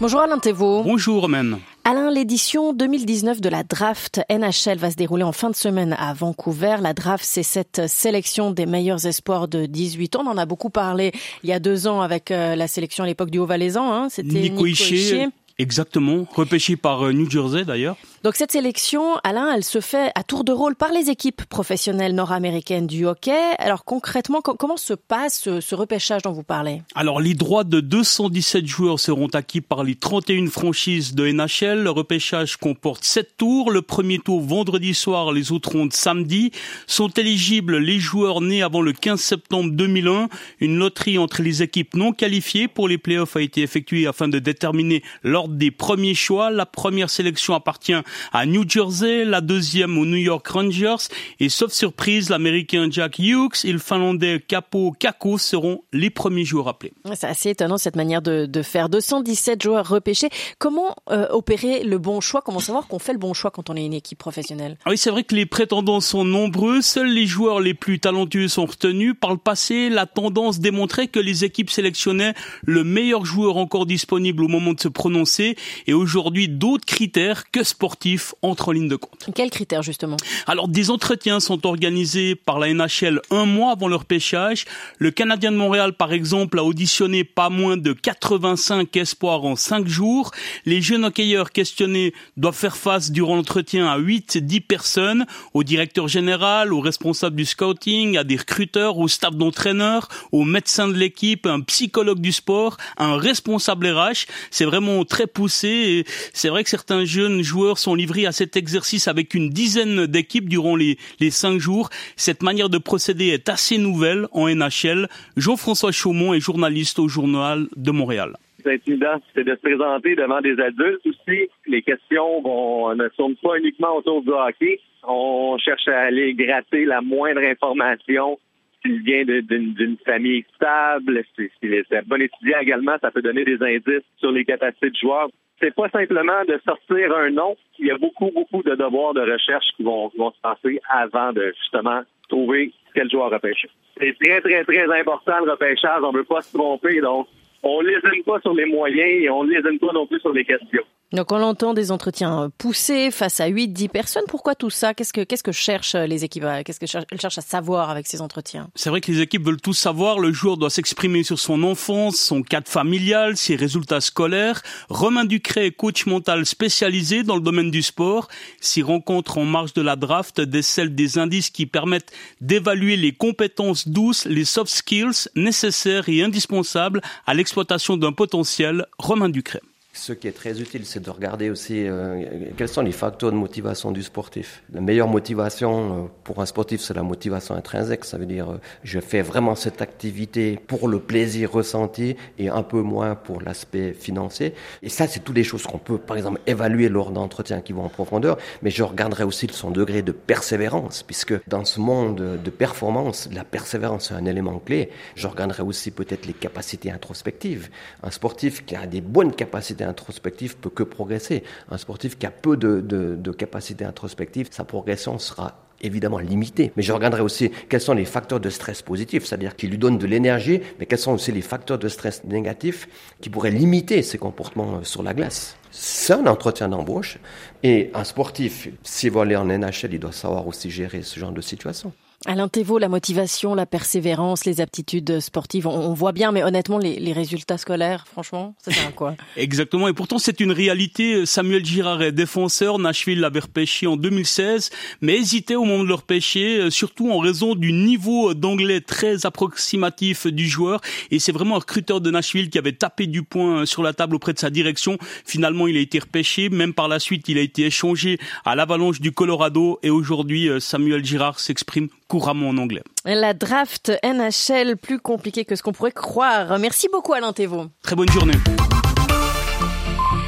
Bonjour Alain Thévault. Bonjour Romaine. Alain, l'édition 2019 de la draft NHL va se dérouler en fin de semaine à Vancouver. La draft, c'est cette sélection des meilleurs espoirs de 18 ans. On en a beaucoup parlé il y a 2 ans avec la sélection à l'époque du Haut-Valaisan. C'était Nico Hischier. Exactement, repêché par New Jersey d'ailleurs. Donc cette sélection, Alain, elle se fait à tour de rôle par les équipes professionnelles nord-américaines du hockey. Alors concrètement, comment se passe ce repêchage dont vous parlez? Alors les droits de 217 joueurs seront acquis par les 31 franchises de NHL. Le repêchage comporte 7 tours. Le premier tour vendredi soir, les autres rondes samedi. Sont éligibles les joueurs nés avant le 15 septembre 2001. Une loterie entre les équipes non qualifiées pour les playoffs a été effectuée afin de déterminer l'ordre des premiers choix. La première sélection appartient à New Jersey, la deuxième aux New York Rangers et sauf surprise, l'Américain Jack Hughes et le Finlandais Kaapo Kakko seront les premiers joueurs appelés. C'est assez étonnant cette manière de faire. 217 joueurs repêchés. Comment opérer le bon choix? Comment savoir qu'on fait le bon choix quand on est une équipe professionnelle? Oui, c'est vrai que les prétendants sont nombreux. Seuls les joueurs les plus talentueux sont retenus. Par le passé, la tendance démontrait que les équipes sélectionnaient le meilleur joueur encore disponible au moment de se prononcer. Et aujourd'hui, d'autres critères que sportifs entrent en ligne de compte. Quels critères, justement? Alors, des entretiens sont organisés par la NHL 1 mois avant leur repêchage. Le Canadien de Montréal, par exemple, a auditionné pas moins de 85 espoirs en 5 jours. Les jeunes hockeyeurs questionnés doivent faire face durant l'entretien à 8-10 personnes, au directeur général, aux responsables du scouting, à des recruteurs, au staff d'entraîneurs, aux médecins de l'équipe, un psychologue du sport, un responsable RH. C'est vraiment très poussé et c'est vrai que certains jeunes joueurs sont livrés à cet exercice avec une dizaine d'équipes durant les 5 jours. Cette manière de procéder est assez nouvelle en NHL. Jean-François Chaumont est journaliste au Journal de Montréal. C'est intimidant, c'est de se présenter devant des adultes aussi. Les questions ne tournent pas uniquement autour du hockey. On cherche à aller gratter la moindre information. S'il vient d'une famille stable, s'il est un bon étudiant également, ça peut donner des indices sur les capacités de joueurs. C'est pas simplement de sortir un nom. Il y a beaucoup de devoirs de recherche qui vont se passer avant de justement trouver quel joueur repêcher. C'est très important le repêchage. On veut pas se tromper, donc on lésine pas sur les moyens et on lésine pas non plus sur les questions. Donc on entend des entretiens poussés face à 8-10 personnes. Pourquoi tout ça? Qu'est-ce que cherchent les équipes? Qu'est-ce qu'elles cherchent à savoir avec ces entretiens? C'est vrai que les équipes veulent tout savoir. Le joueur doit s'exprimer sur son enfance, son cadre familial, ses résultats scolaires. Romain Ducret est coach mental spécialisé dans le domaine du sport. S'y rencontrent en marge de la draft décèlent des indices qui permettent d'évaluer les compétences douces, les soft skills nécessaires et indispensables à l'exploitation d'un potentiel. Romain Ducret. Ce qui est très utile, c'est de regarder aussi quels sont les facteurs de motivation du sportif. La meilleure motivation pour un sportif, c'est la motivation intrinsèque. Ça veut dire, je fais vraiment cette activité pour le plaisir ressenti et un peu moins pour l'aspect financier. Et ça, c'est toutes les choses qu'on peut, par exemple, évaluer lors d'entretiens qui vont en profondeur. Mais je regarderai aussi son degré de persévérance, puisque dans ce monde de performance, la persévérance est un élément clé. Je regarderai aussi peut-être les capacités introspectives. Un sportif qui a des bonnes capacités introspective peut que progresser. Un sportif qui a peu de capacité introspective, sa progression sera évidemment limitée. Mais je regarderai aussi quels sont les facteurs de stress positifs, c'est-à-dire qui lui donnent de l'énergie, mais quels sont aussi les facteurs de stress négatifs qui pourraient limiter ses comportements sur la glace. C'est un entretien d'embauche et un sportif, s'il veut aller en NHL, il doit savoir aussi gérer ce genre de situation. Alain Thévault, la motivation, la persévérance, les aptitudes sportives, on voit bien, mais honnêtement, les résultats scolaires, franchement, ça sert à quoi? Exactement, et pourtant c'est une réalité. Samuel Girard est défenseur, Nashville l'avait repêché en 2016, mais hésitait au moment de le repêcher, surtout en raison du niveau d'anglais très approximatif du joueur, et c'est vraiment un recruteur de Nashville qui avait tapé du poing sur la table auprès de sa direction. Finalement, il a été repêché, même par la suite, il a été échangé à l'Avalanche du Colorado, et aujourd'hui, Samuel Girard s'exprime couramment en anglais. La draft NHL, plus compliquée que ce qu'on pourrait croire. Merci beaucoup Alain Thévault. Très bonne journée.